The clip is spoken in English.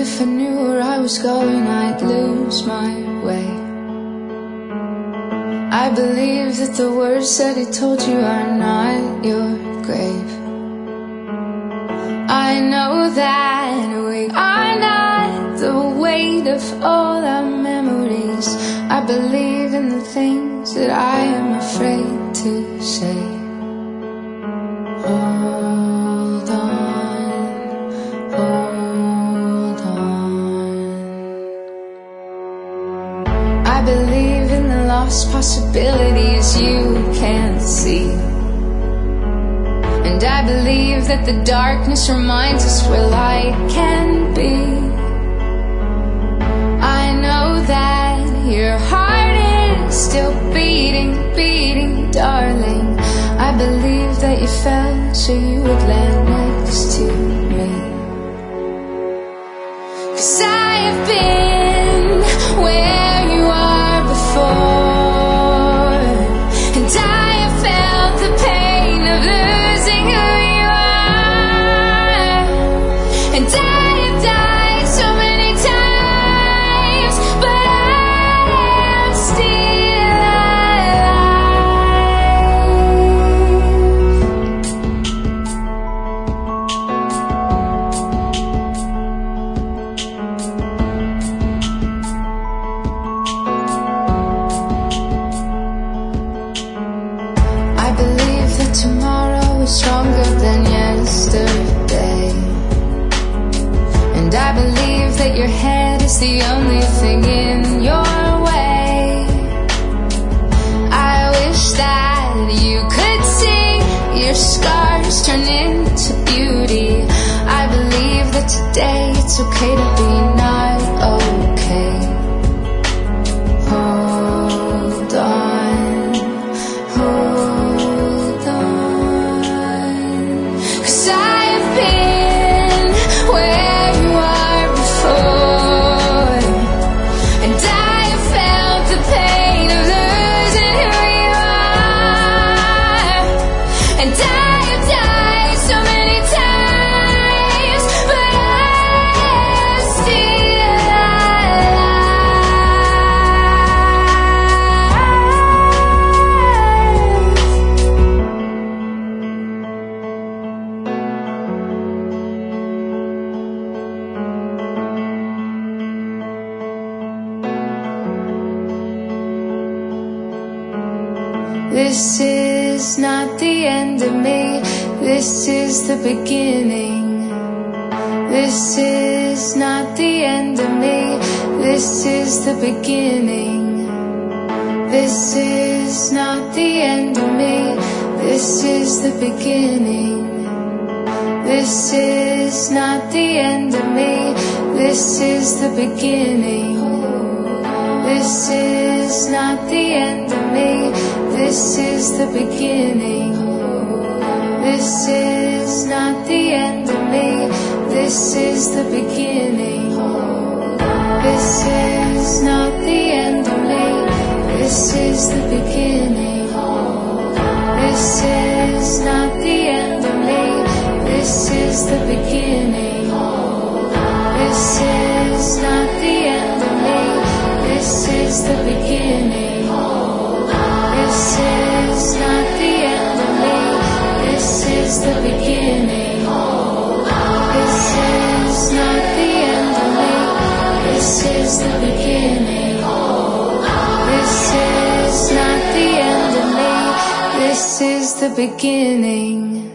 if I knew where I was going, I'd lose my way. I believe that the words that he told you are not your grave. I know that we are not the weight of all our memories. I believe in the things that I am afraid to say. Hold on, hold on. I believe in the lost possibilities you can't see. And I believe that the darkness reminds us where light can be. I know that your heart is still beating, beating, darling. I believe that you fell so you would land next to me. 'Cause I have been where you are before, and I have felt the pain of losing who you are. And I have died so many times, but I am still I believe that tomorrow is stronger than yesterday. And I believe that your head is the only thing in your way. I wish that you could see your scars turn into beauty. I believe that today it's okay to be not okay. Hold on, hold on. 'Cause I have been where you are before, and I have felt the pain of losing who you are. And I have died so many times, but I'm still This is not the end of me, this is the beginning. This is not the end of me, this is the beginning. This is not the end of me, this is the beginning. This is not the end of me, this is the beginning. This is not the end of me, this is the beginning. This is not the end of me, this is the beginning. This is not the end of me, this is the beginning. This is not the end of me, this is the beginning. This is not the end of me, this is the beginning. This is not the end of me, this is the beginning. This is not the end of me, this is the beginning. This is not the end of me, this is the beginning.